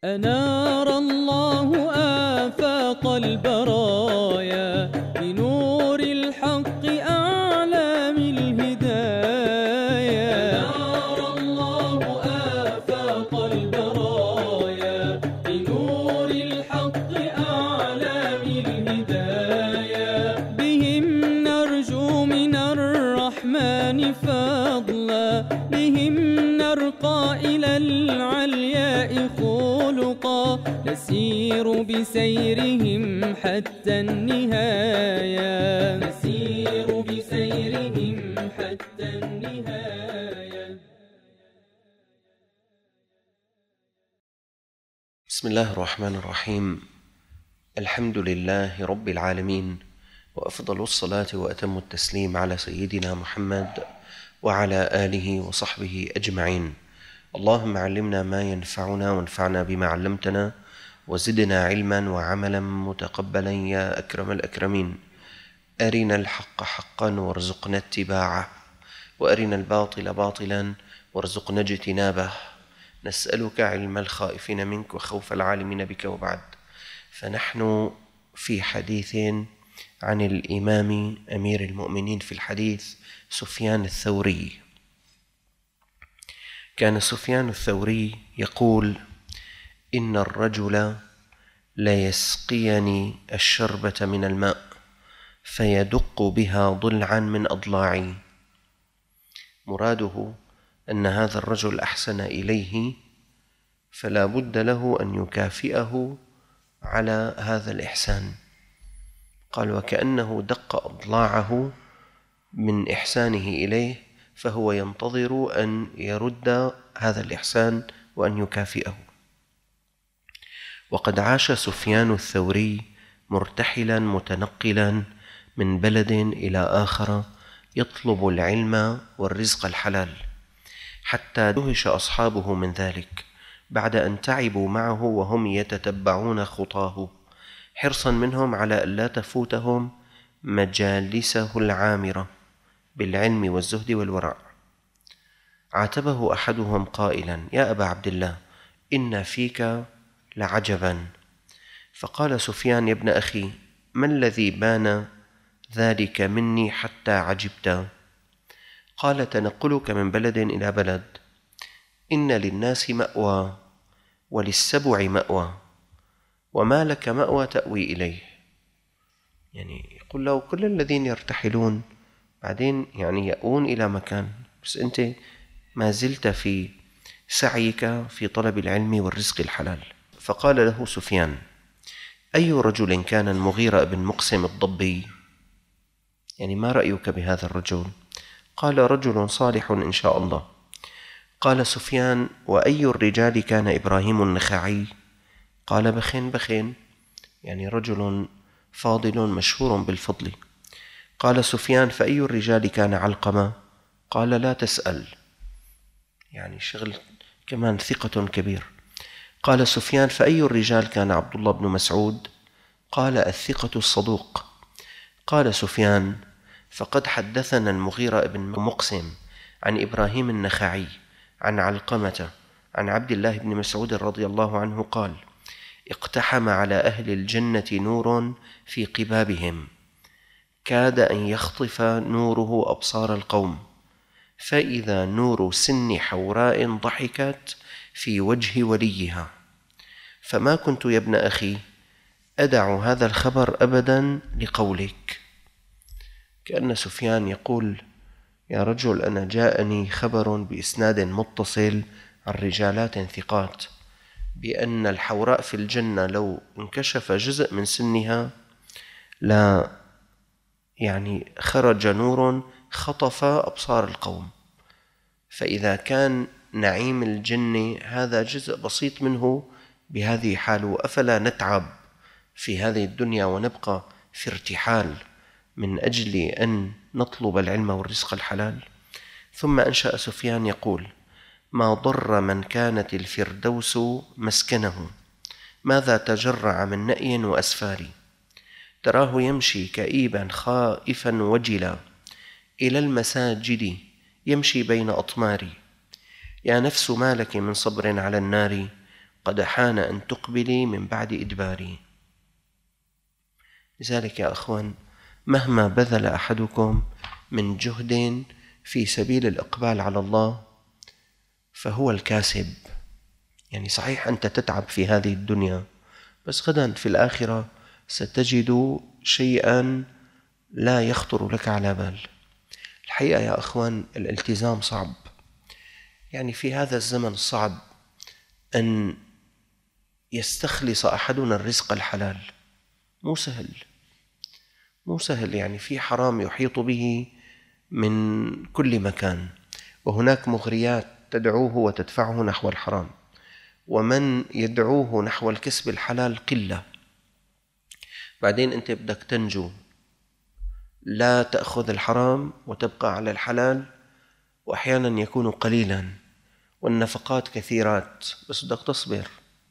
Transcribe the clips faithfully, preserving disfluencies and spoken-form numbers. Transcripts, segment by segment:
أنار الله آفاق البرايا بنور الحق أعلام الهدايا. أنار الله آفاق البرايا بنور الحق أعلام الهدايا. بهم نرجو من الرحمن فضلا، بهم نرقى إلى العلياء خلقا، نسير بسيرهم حتى النهاية، نسير بسيرهم حتى النهاية. بسم الله الرحمن الرحيم. الحمد لله رب العالمين، وأفضل الصلاة وأتم التسليم على سيدنا محمد وعلى آله وصحبه أجمعين. اللهم علمنا ما ينفعنا وانفعنا بما علمتنا، وزدنا علما وعملا متقبلا يا أكرم الأكرمين. أرنا الحق حقا وارزقنا اتباعه، وأرنا الباطل باطلا وارزقنا اجتنابه. نسألك علم الخائفين منك وخوف العالمين بك. وبعد، فنحن في حديث عن الإمام أمير المؤمنين في الحديث سفيان الثوري. كان سفيان الثوري يقول: إن الرجل ليسقيني الشربة من الماء فيدق بها ضلعا من أضلاعي. مراده أن هذا الرجل أحسن إليه، فلا بد له أن يكافئه على هذا الإحسان. قال: وكأنه دق أضلاعه من إحسانه إليه، فهو ينتظر أن يرد هذا الإحسان وأن يكافئه. وقد عاش سفيان الثوري مرتحلا متنقلا من بلد إلى آخر يطلب العلم والرزق الحلال، حتى دهش أصحابه من ذلك بعد أن تعبوا معه وهم يتتبعون خطاه، حرصا منهم على ألا تفوتهم مجالسه العامرة بالعلم والزهد والورع. عاتبه أحدهم قائلا: يا أبا عبد الله، إن فيك لعجبا. فقال سفيان: يا ابن أخي، ما الذي بان ذلك مني حتى عجبت؟ قال: تنقلك من بلد إلى بلد. إن للناس مأوى وللسبع مأوى، وما لك مأوى تأوي إليه. يعني يقول له كل الذين يرتحلون بعدين يعني يأوون إلى مكان، بس أنت ما زلت في سعيك في طلب العلم والرزق الحلال. فقال له سفيان: أي رجل كان المغيرة بن مقسم الضبي؟ يعني ما رأيك بهذا الرجل؟ قال: رجل صالح إن شاء الله. قال سفيان: وأي الرجال كان إبراهيم النخعي؟ قال: بخين بخين، يعني رجل فاضل مشهور بالفضل. قال سفيان: فأي الرجال كان علقمة؟ قال: لا تسأل، يعني شغل كمان ثقة كبير. قال سفيان: فأي الرجال كان عبد الله بن مسعود؟ قال: الثقة الصدوق. قال سفيان: فقد حدثنا المغيرة بن مقسم عن إبراهيم النخعي عن علقمة عن عبد الله بن مسعود رضي الله عنه قال: اقتحم على أهل الجنة نور في قبابهم، كاد أن يخطف نوره أبصار القوم، فإذا نور سن حوراء ضحكت في وجه وليها، فما كنت يا ابن أخي أدع هذا الخبر أبدا لقولك. كأن سفيان يقول: يا رجل، أنا جاءني خبر بإسناد متصل عن رجالات ثقات بأن الحوراء في الجنة لو انكشف جزء من سنها لا يعني خرج نور خطف أبصار القوم، فإذا كان نعيم الجنة هذا جزء بسيط منه بهذه حاله، أفلا نتعب في هذه الدنيا ونبقى في ارتحال من أجل أن نطلب العلم والرزق الحلال؟ ثم أنشأ سفيان يقول: ما ضر من كانت الفردوس مسكنه، ماذا تجرع من نأي وأسفار، تراه يمشي كئيبا خائفا وجلا إلى المساجد يمشي بين أطماري. يا نفس ما لك من صبر على النار، قد حان أن تقبلي من بعد إدباري. لذلك يا أخوان، مهما بذل أحدكم من جهد في سبيل الإقبال على الله فهو الكاسب. يعني صحيح أنت تتعب في هذه الدنيا، بس غدا في الآخرة ستجد شيئا لا يخطر لك على بال. الحقيقة يا أخوان، الالتزام صعب. يعني في هذا الزمن الصعب أن يستخلص أحدنا الرزق الحلال، مو سهل مو سهل. يعني في حرام يحيط به من كل مكان، وهناك مغريات تدعوه وتدفعه نحو الحرام، ومن يدعوه نحو الكسب الحلال قلة. بعدين أنت بدك تنجو، لا تأخذ الحرام وتبقى على الحلال، وأحيانا يكون قليلا والنفقات كثيرات، بس بدك تصبر.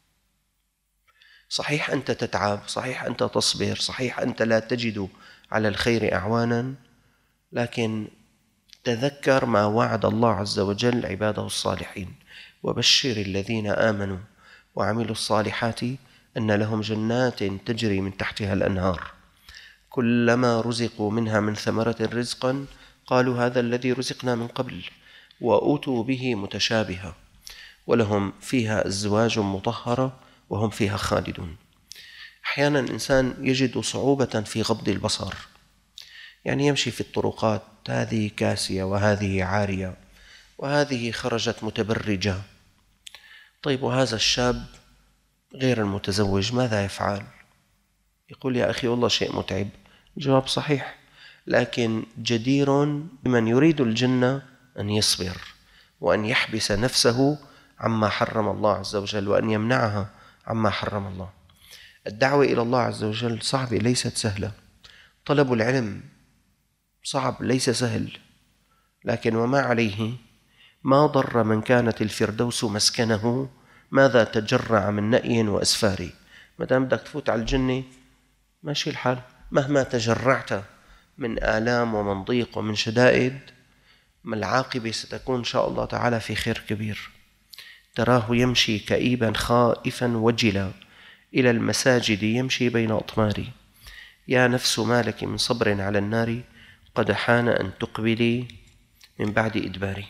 صحيح أنت تتعب، صحيح أنت تصبر، صحيح أنت لا تجد على الخير أعوانا، لكن تذكر ما وعد الله عز وجل عباده الصالحين: وبشر الذين آمنوا وعملوا الصالحات أن لهم جنات تجري من تحتها الأنهار كلما رزقوا منها من ثمرة رزقا قالوا هذا الذي رزقنا من قبل وأوتوا به متشابها ولهم فيها أزواج مطهرة وهم فيها خالدون. أحيانا الإنسان يجد صعوبة في غض البصر، يعني يمشي في الطرقات، هذه كاسية وهذه عارية وهذه خرجت متبرجة. طيب وهذا الشاب غير المتزوج ماذا يفعل؟ يقول يا أخي والله شيء متعب. جواب صحيح، لكن جدير بمن يريد الجنة أن يصبر وأن يحبس نفسه عما حرم الله عز وجل وأن يمنعها عما حرم الله. الدعوة إلى الله عز وجل صعبة، ليست سهلة. طلب العلم صعب، ليس سهل، لكن وما عليه. ما ضر من كانت الفردوس مسكنه ماذا تجرع من نأي وأسفار. ما دام بدك تفوت على الجنة ماشي الحال، مهما تجرعت من آلام ومن ضيق ومن شدائد، ما العاقبة ستكون إن شاء الله تعالى في خير كبير. تراه يمشي كئيبا خائفا وجلا إلى المساجد يمشي بين أطماري. يا نفس ما لك من صبر على النار قد حان أن تقبلي من بعد إدباري.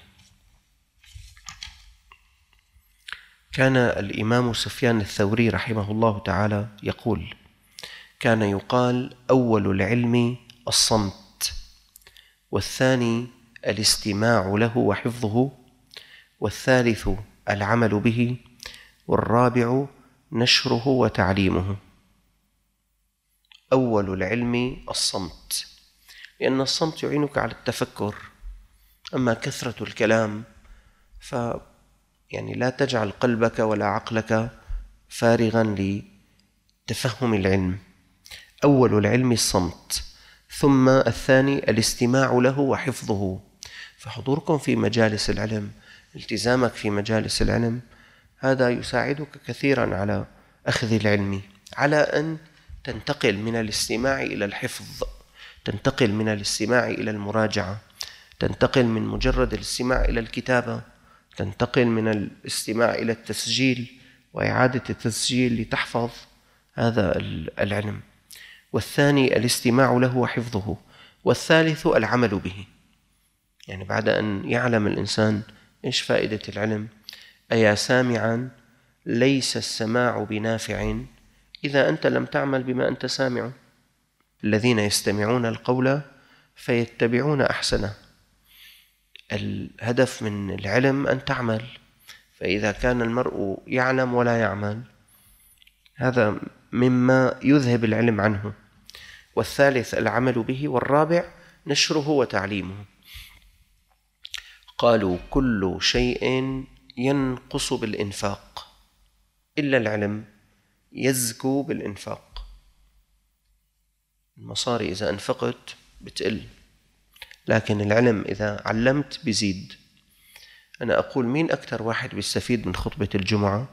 كان الإمام سفيان الثوري رحمه الله تعالى يقول: كان يقال أول العلم الصمت، والثاني الاستماع له وحفظه، والثالث العمل به، والرابع نشره وتعليمه. أول العلم الصمت، لأن الصمت يعينك على التفكر. أما كثرة الكلام ف يعني لا تجعل قلبك ولا عقلك فارغا لتفهم العلم. أول العلم الصمت، ثم الثاني الاستماع له وحفظه. فحضوركم في مجالس العلم، التزامك في مجالس العلم، هذا يساعدك كثيرا على أخذ العلم، على أن تنتقل من الاستماع إلى الحفظ، تنتقل من الاستماع إلى المراجعة، تنتقل من مجرد الاستماع إلى الكتابة، تنتقل من الاستماع إلى التسجيل وإعادة التسجيل لتحفظ هذا العلم. والثاني الاستماع له وحفظه، والثالث العمل به. يعني بعد أن يعلم الإنسان إيش فائدة العلم: أيا سامعا ليس السماع بنافع إذا أنت لم تعمل بما أنت سامع. الذين يستمعون القول فيتبعون أحسنه. الهدف من العلم أن تعمل، فإذا كان المرء يعلم ولا يعمل هذا مما يذهب العلم عنه. والثالث العمل به، والرابع نشره وتعليمه. قالوا كل شيء ينقص بالإنفاق إلا العلم يزكو بالإنفاق. المصاري إذا أنفقت بتقل، لكن العلم إذا علمت بيزيد. أنا أقول مين أكثر واحد بيستفيد من خطبة الجمعة؟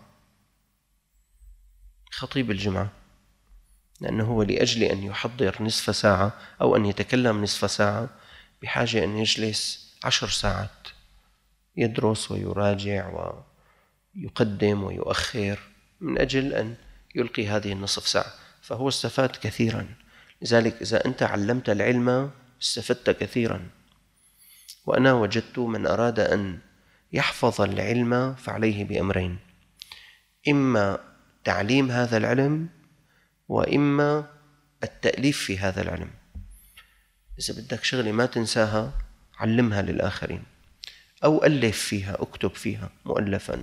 خطيب الجمعة، لأنه هو لأجل أن يحضر نصف ساعة أو أن يتكلم نصف ساعة بحاجة أن يجلس عشر ساعات، يدرس ويراجع ويقدم ويؤخر. من أجل أن يلقي هذه النصف ساعة، فهو استفاد كثيرا. لذلك إذا أنت علمت العلم استفدت كثيرا. وأنا وجدت من أراد أن يحفظ العلم فعليه بأمرين: إما تعليم هذا العلم، وإما التأليف في هذا العلم. إذا بدك شغلة ما تنساها علمها للآخرين، أو ألف فيها، أكتب فيها مؤلفا.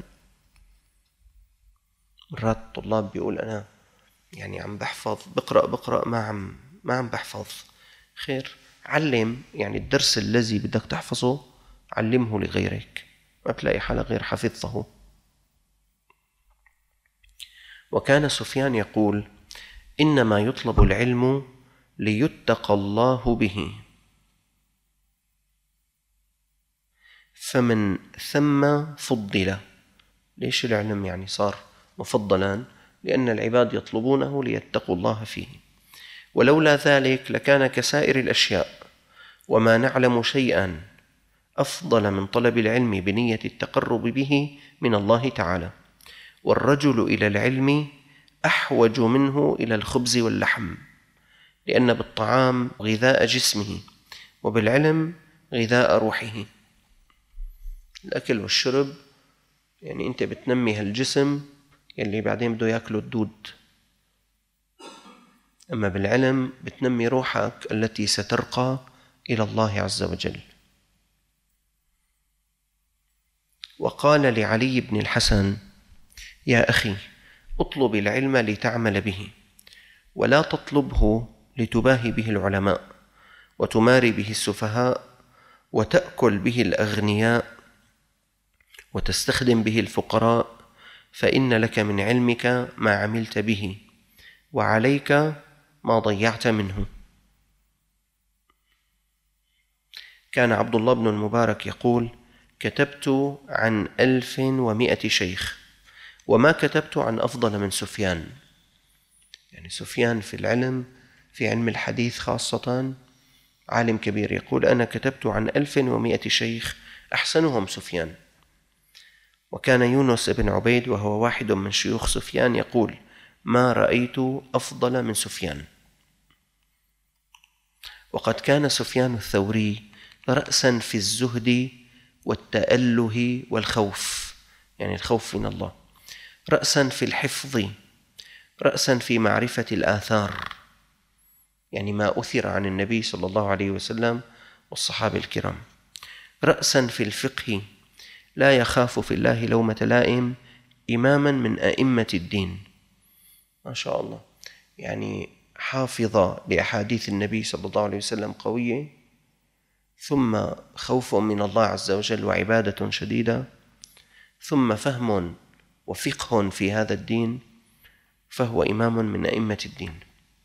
مرات الطلاب بيقول أنا يعني عم بحفظ، بقرأ بقرأ ما عم ما عم بحفظ. خير، علم، يعني الدرس الذي بدك تحفظه علمه لغيرك، ما بتلاقي حالة غير حفظته. وكان سفيان يقول: إنما يطلب العلم ليتقى الله به، فمن ثم فضل. ليش العلم يعني صار مفضلا؟ لأن العباد يطلبونه ليتقوا الله فيه، ولولا ذلك لكان كسائر الأشياء، وما نعلم شيئا أفضل من طلب العلم بنية التقرب به من الله تعالى. والرجل إلى العلم أحوج منه إلى الخبز واللحم، لأن بالطعام غذاء جسمه، وبالعلم غذاء روحه. الأكل والشرب يعني أنت بتنمي هالجسم يلي بعدين بده يأكله الدود، أما بالعلم بتنمي روحك التي سترقى إلى الله عز وجل. وقال لعلي بن الحسن: يا أخي، اطلب العلم لتعمل به، ولا تطلبه لتباهي به العلماء وتماري به السفهاء وتأكل به الأغنياء وتستخدم به الفقراء، فإن لك من علمك ما عملت به، وعليك ما ضيعت منه. كان عبد الله بن المبارك يقول: كتبت عن ألف ومائة شيخ، وما كتبت عن أفضل من سفيان. يعني سفيان في العلم، في علم الحديث خاصة، عالم كبير. يقول: أنا كتبت عن ألف ومائة شيخ أحسنهم سفيان. وكان يونس بن عبيد وهو واحد من شيوخ سفيان يقول: ما رأيت أفضل من سفيان. وقد كان سفيان الثوري رأسا في الزهد والتأله والخوف، يعني الخوف من الله، رأسا في الحفظ، رأسا في معرفة الآثار، يعني ما أثر عن النبي صلى الله عليه وسلم والصحابة الكرام، رأسا في الفقه، لا يخاف في الله لومة لائم، إماما من أئمة الدين. ما شاء الله، يعني حافظة لأحاديث النبي صلى الله عليه وسلم قوية، ثم خوف من الله عز وجل وعبادة شديدة، ثم فهم وفقه في هذا الدين، فهو إمام من أئمة الدين.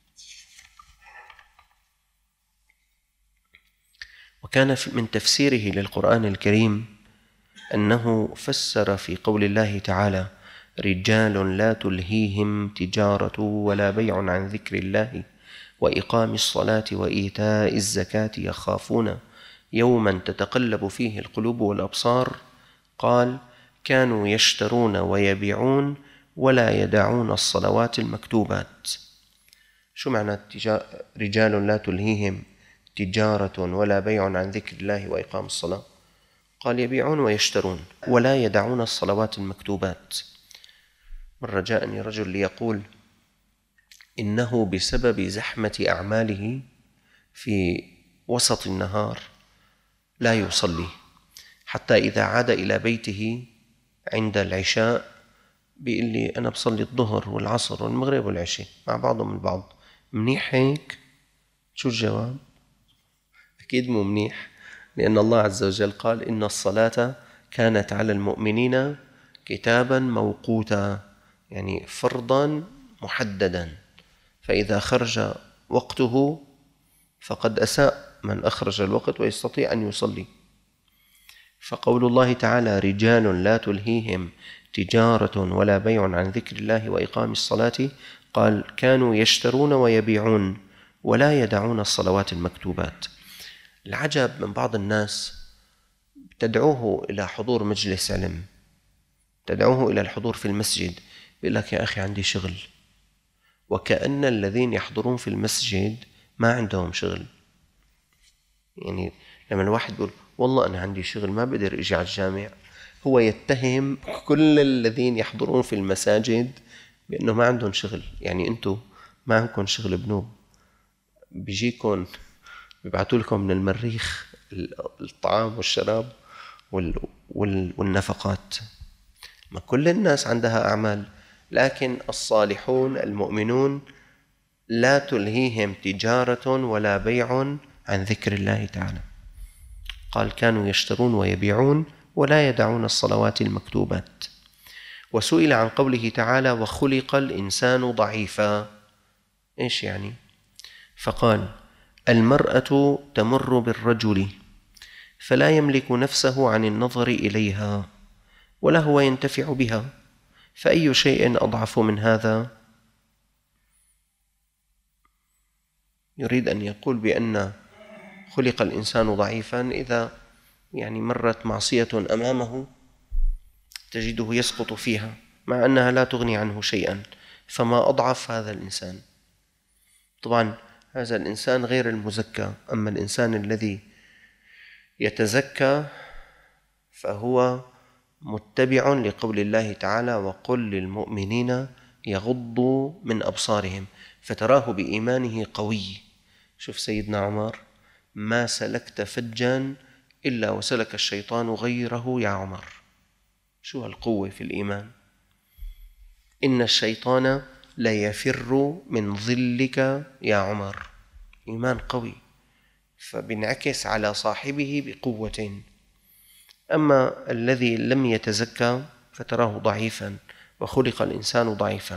وكان من تفسيره للقرآن الكريم أنه فسر في قول الله تعالى: رجال لا تلهيهم تجارة ولا بيع عن ذكر الله وإقام الصلاة وإيتاء الزكاة يخافون يوما تتقلب فيه القلوب والأبصار. قال: كانوا يشترون ويبيعون ولا يدعون الصلوات المكتوبات. شو معنى رجال لا تلهيهم تجارة ولا بيع عن ذكر الله وإقام الصلاة؟ قال: يبيعون ويشترون ولا يدعون الصلوات المكتوبات. مرة جاءني رجل ليقول إنه بسبب زحمة أعماله في وسط النهار لا يصلي، حتى إذا عاد إلى بيته عند العشاء بيقول لي: أنا بصلي الظهر والعصر والمغرب والعشاء مع بعضهم البعض. منيح هيك؟ شو الجواب؟ أكيد مو منيح، لأن الله عز وجل قال: إن الصلاة كانت على المؤمنين كتابا موقوتا، يعني فرضا محددا، فإذا خرج وقته فقد أساء من أخرج الوقت ويستطيع أن يصلي. فقول الله تعالى: رجال لا تلهيهم تجارة ولا بيع عن ذكر الله وإقام الصلاة، قال: كانوا يشترون ويبيعون ولا يدعون الصلوات المكتوبات. العجب من بعض الناس، تدعوه إلى حضور مجلس علم، تدعوه إلى الحضور في المسجد، بيقول لك يا أخي عندي شغل، وكأن الذين يحضرون في المسجد ما عندهم شغل. يعني لما الواحد يقول والله أنا عندي شغل ما بقدر أجي على الجامع، هو يتهم كل الذين يحضرون في المساجد بأنه ما عندهم شغل. يعني أنتم ما عندكم شغل بنوب، بيجيكم بيبعتوا لكم من المريخ الطعام والشراب والنفقات. ما كل الناس عندها أعمال، لكن الصالحون المؤمنون لا تلهيهم تجارة ولا بيع عن ذكر الله تعالى. قال كانوا يشترون ويبيعون ولا يدعون الصلوات المكتوبات. وسئل عن قوله تعالى وخلق الإنسان ضعيفا، إيش يعني؟ فقال المرأة تمر بالرجل فلا يملك نفسه عن النظر إليها ولا هو ينتفع بها، فأي شيء أضعف من هذا؟ يريد أن يقول بأن خلق الإنسان ضعيفا إذا يعني مرت معصية أمامه تجده يسقط فيها مع أنها لا تغني عنه شيئا، فما أضعف هذا الإنسان. طبعا هذا الإنسان غير المزكى، أما الإنسان الذي يتزكى فهو متبع لقول الله تعالى وقل للمؤمنين يغضوا من أبصارهم، فتراه بإيمانه قوي. شوف سيدنا عمر، ما سلكت فجا إلا وسلك الشيطان غيره يا عمر. شو هالقوة في الإيمان؟ إن الشيطان لا يفر من ظلك يا عمر. إيمان قوي فبنعكس على صاحبه بقوة. أما الذي لم يتزكى فتراه ضعيفا، وخلق الإنسان ضعيفا.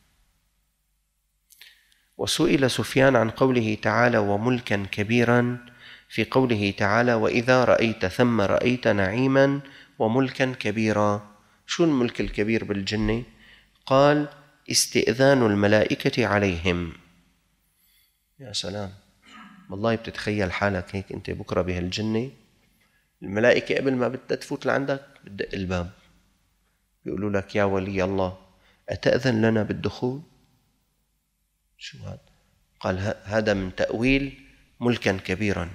وسئل سفيان عن قوله تعالى وملكا كبيرا في قوله تعالى وإذا رأيت ثم رأيت نعيما وملكا كبيرا. شو الملك الكبير بالجنة؟ قال استئذان الملائكة عليهم. يا سلام، والله بتتخيل حالك هيك أنت بكرة بهالجنة، الملائكة قبل ما بدها تفوت لعندك بدق الباب بيقولوا لك يا ولي الله أتأذن لنا بالدخول؟ شو هذا؟ قال هذا من تأويل ملكا كبيرا.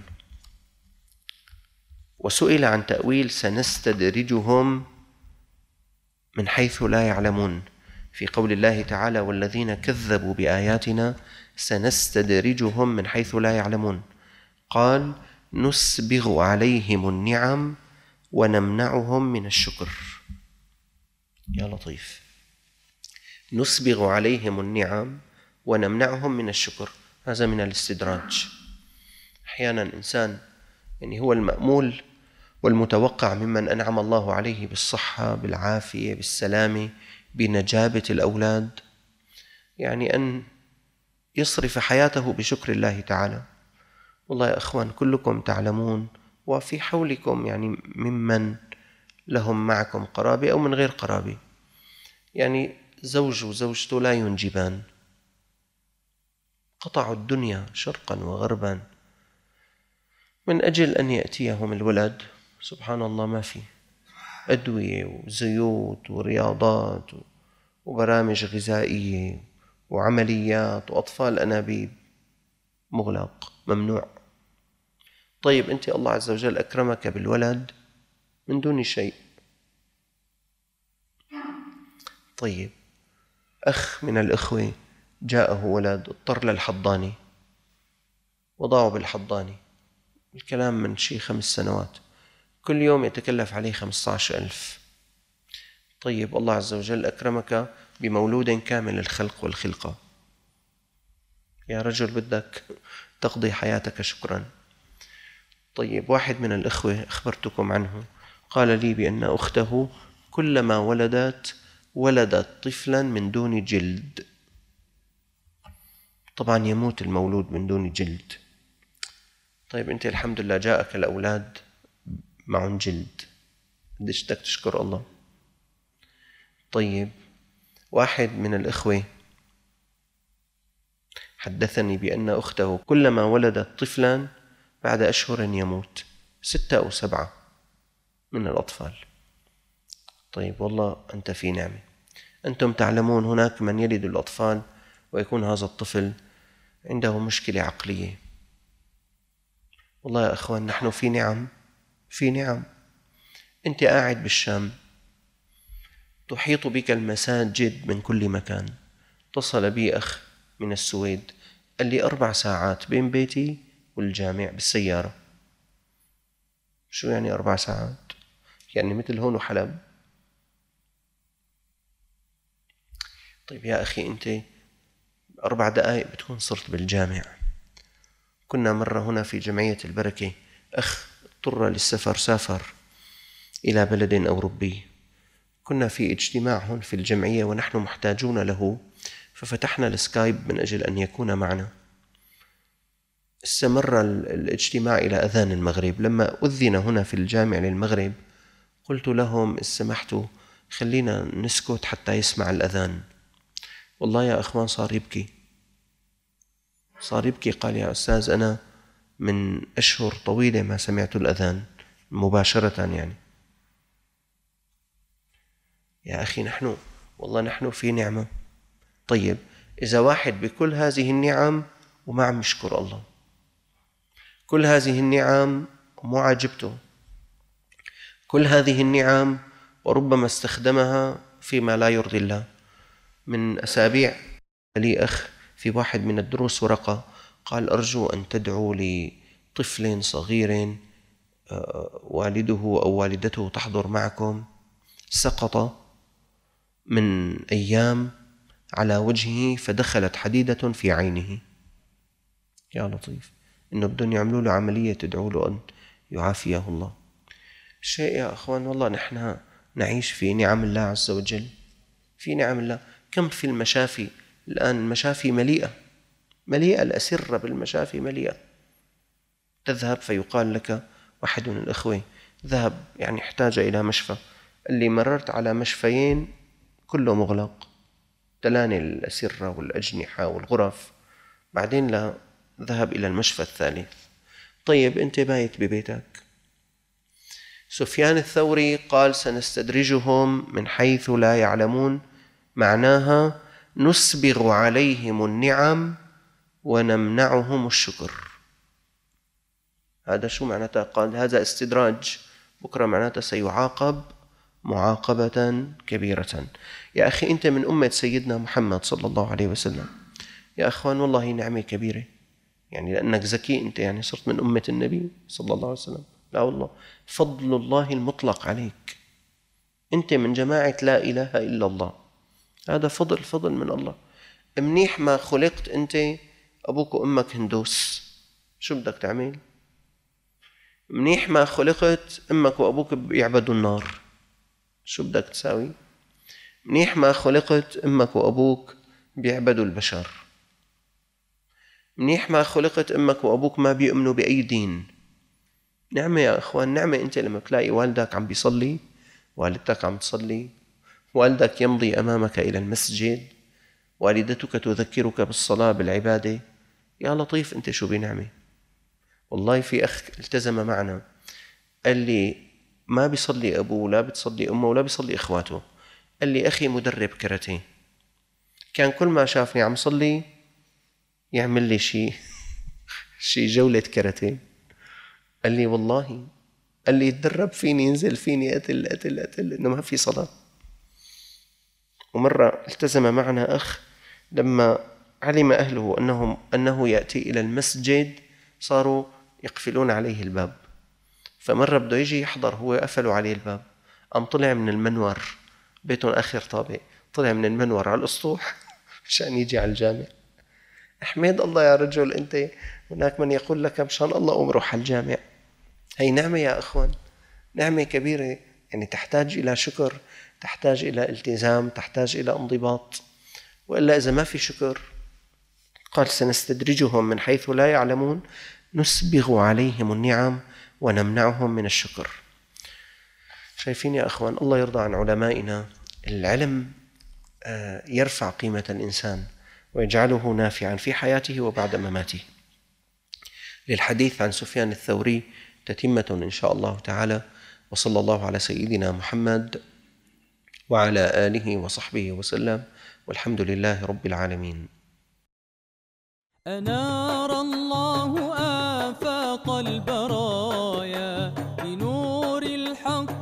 وسئل عن تأويل سنستدرجهم من حيث لا يعلمون في قول الله تعالى والذين كذبوا بآياتنا سنستدرجهم من حيث لا يعلمون. قال نسبغ عليهم النعم ونمنعهم من الشكر. يا لطيف، نسبغ عليهم النعم ونمنعهم من الشكر، هذا من الاستدراج. أحيانا إنسان يعني هو المأمول والمتوقع ممن أنعم الله عليه بالصحة بالعافية بالسلامة بنجابة الأولاد، يعني أن يصرف حياته بشكر الله تعالى. والله يا أخوان كلكم تعلمون وفي حولكم يعني ممن لهم معكم قرابة أو من غير قرابة، يعني زوج وزوجته لا ينجبان، قطعوا الدنيا شرقا وغربا من أجل أن يأتيهم الولد. سبحان الله، ما في أدوية وزيوت ورياضات وبرامج غذائية وعمليات وأطفال أنابيب، مغلق ممنوع. طيب أنت الله عز وجل أكرمك بالولد من دون شيء. طيب أخ من الإخوة جاءه ولد اضطر للحضانة، وضعه بالحضانة، الكلام من شيء خمس سنوات، كل يوم يتكلف عليه خمسة عشر ألف. طيب الله عز وجل أكرمك بمولود كامل الخلق والخلقة، يا رجل بدك تقضي حياتك شكرا. طيب واحد من الإخوة أخبرتكم عنه قال لي بأن أخته كلما ولدت ولدت طفلا من دون جلد. طبعا يموت المولود من دون جلد. طيب أنت الحمد لله جاءك الأولاد معهم جلد، قديش بدك تشكر الله. طيب واحد من الإخوة حدثني بأن أخته كلما ولدت طفلا بعد أشهر يموت، ستة أو سبعة من الأطفال. طيب والله أنت في نعمة. أنتم تعلمون هناك من يلد الأطفال ويكون هذا الطفل عنده مشكلة عقلية. والله يا أخوان نحن في نعم في نعم. أنت قاعد بالشام تحيط بك المساجد من كل مكان. اتصل بي أخ من السويد قال لي أربع ساعات بين بيتي والجامع بالسيارة. شو يعني أربع ساعات؟ يعني مثل هون وحلب. طيب يا أخي أنت أربع دقائق بتكون صرت بالجامع. كنا مرة هنا في جمعية البركة أخ اضطر للسفر، سافر إلى بلد أوروبي. كنا في اجتماع هون في الجمعية ونحن محتاجون له، ففتحنا السكايب من أجل أن يكون معنا. استمر الاجتماع إلى أذان المغرب. لما أذن هنا في الجامع للمغرب قلت لهم إن سمحتوا خلينا نسكت حتى يسمع الأذان. والله يا أخوان صار يبكي صار يبكي قال يا أستاذ أنا من أشهر طويلة ما سمعت الأذان مباشرة. يعني يا أخي نحن والله نحن في نعمة. طيب إذا واحد بكل هذه النعم وما عم يشكر الله، كل هذه النعم ومو عاجبته، كل هذه النعم وربما استخدمها فيما لا يرضي الله. من أسابيع لي أخ في واحد من الدروس ورقة قال أرجو أن تدعوا لطفل صغير والده أو والدته تحضر معكم، سقط من أيام على وجهه فدخلت حديدة في عينه. يا لطيف، إنه بدهم يعملوا له عملية تدعوا له أن يعافيه الله. شيء يا أخوان والله نحن نعيش في نعم الله عز وجل، في نعم الله. كم في المشافي الآن، المشافي مليئة مليئة، الأسرة بالمشافي مليئة. تذهب فيقال لك، واحد من الأخوة ذهب يعني احتاج إلى مشفى، اللي مررت على مشفيين كله مغلق، تلاني الأسرة والأجنحة والغرف، بعدين لا ذهب إلى المشفى الثالث. طيب أنت بايت ببيتك. سفيان الثوري قال سنستدرجهم من حيث لا يعلمون، معناها نسبغ عليهم النعم ونمنعهم الشكر. هذا شو معناته؟ قال هذا استدراج، بكرة معناته سيعاقب معاقبة كبيرة. يا أخي أنت من أمة سيدنا محمد صلى الله عليه وسلم، يا أخوان والله نعمة كبيرة، يعني لأنك ذكي أنت يعني صرت من أمة النبي صلى الله عليه وسلم. لا والله فضل الله المطلق عليك، أنت من جماعة لا إله إلا الله، هذا فضل فضل من الله. منيح ما خلقت أنت أبوك وأمك هندوس، شو بدك تعمل؟ منيح ما خلقت أمك وأبوك بيعبدوا النار، شو بدك تساوي؟ منيح ما خلقت أمك وأبوك بيعبدوا البشر، منيح ما خلقت أمك وأبوك ما بيؤمنوا بأي دين. نعمة يا أخوان، نعمة أنت لما تلاقي والدك عم بيصلي، والدتك عم تصلي، والدك يمضي أمامك إلى المسجد، والدتك تذكرك بالصلاة بالعبادة. يا لطيف أنت شو بنعمة. والله في أخ التزم معنا قال لي ما بيصلي أبوه ولا بتصلي أمه ولا بيصلي إخواته، قال لي أخي مدرب كاراتيه، كان كل ما شافني عم صلي يعمل لي شيء شيء جولة كاراتيه. قال لي والله قال لي يتدرب فيني، ينزل فيني قتل قتل قتل إنه ما في صلاة. ومرة التزم معنا أخ لما علم أهله أنهم أنه يأتي إلى المسجد صاروا يقفلون عليه الباب، فمرة بده يجي يحضر هو قفلوا عليه الباب، قام طلع من المنور، بيتهم آخر طابق، طلع من المنور على الأسطوح مشان يجي على الجامع. احمد الله يا رجل أنت، هناك من يقول لك مشان الله قوم روح على الجامع. هي نعمة يا أخوان، نعمة كبيرة، يعني تحتاج إلى شكر، تحتاج إلى التزام، تحتاج إلى انضباط، وإلا إذا ما في شكر. قال سنستدرجهم من حيث لا يعلمون نسبغ عليهم النعم ونمنعهم من الشكر. شايفين يا أخوان، الله يرضى عن علمائنا. العلم يرفع قيمة الإنسان ويجعله نافعا في حياته وبعد مماته. للحديث عن سفيان الثوري تتمة إن شاء الله تعالى، وصلى الله على سيدنا محمد وعلى آله وصحبه وسلم، والحمد لله رب العالمين. أنار الله آفاق البرايا بنور الحق